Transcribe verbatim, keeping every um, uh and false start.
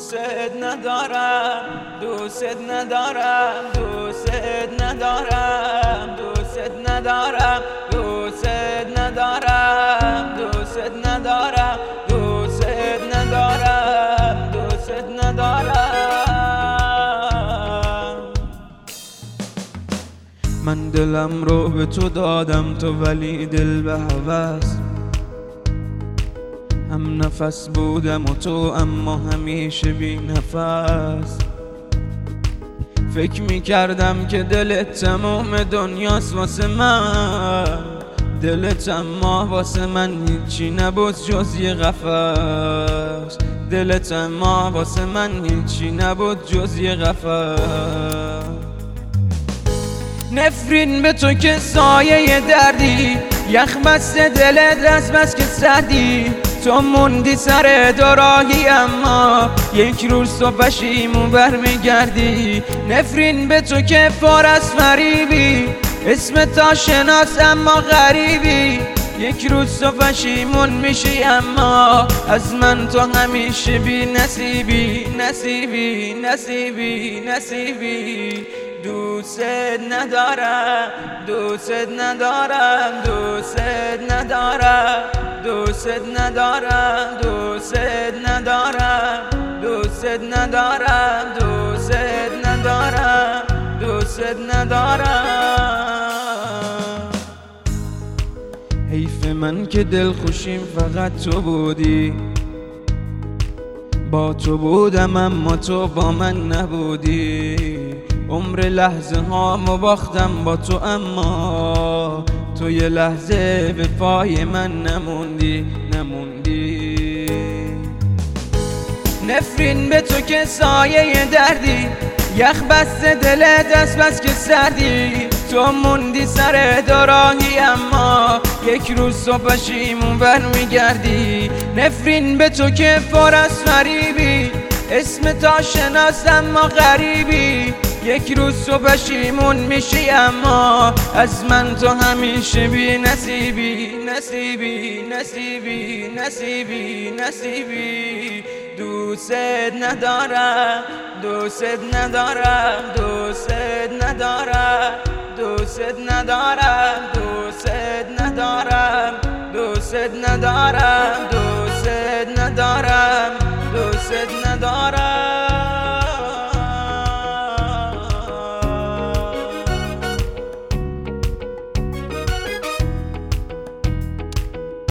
دوست ندارم دوست ندارم دوست ندارم دوست ندارم دوست ندارم دوست ندارم دوست ندارم دوست ندارم. من دلم رو به تو دادم تو ولی دل به هوس، هم نفس بودم و تو اما همیشه بی نفس. فکر می کردم که دلت تمام دنیاست واسه من، دلت اما واسه من هیچی نبود جز یه قفس. دلت اما واسه من هیچی نبود جز یه قفس. نفرین به تو که سایه دردی، یخ بسته دلت از بس که سردی. تو موندی سر دوراهی اما یک روز تو پشیمون برمیگردی. نفرین به تو که پر از فریبی، اسم تا شناس اما غریبی. یک روز تو پشیمون میشی اما از من تو همیشه بی نصیبی نصیبی نصیبی نصیبی. دوست ندارم دوست ندارم دوست ندارم دوست ندارم دوست ندارم دوست ندارم دوست ندارم دوست ندارم. حیف من که دل خوشیم فقط تو بودی، با تو بودم اما تو با من نبودی. عمر لحظه ها مو باختم با تو اما تو یه لحظه به پای من نموندی نموندی. نفرین به تو که سایه دردی، یخ بسته دلت از بس که سردی. تو موندی سر دوراهی اما یک روز تو پشیمون برمیگردی. نفرین به تو که پر از فریبی، اسم تا شناس اما غریبی. یک روز تو پشیمون میشی اما از من تو همیشه بی نصیبی نصیبی نصیبی نصیبی نصیبی. دوست ندارم دوست ندارم دوست ندارم دوست ندارم دوست ندارم دوست ندارم دوست ندارم دوست ندارم.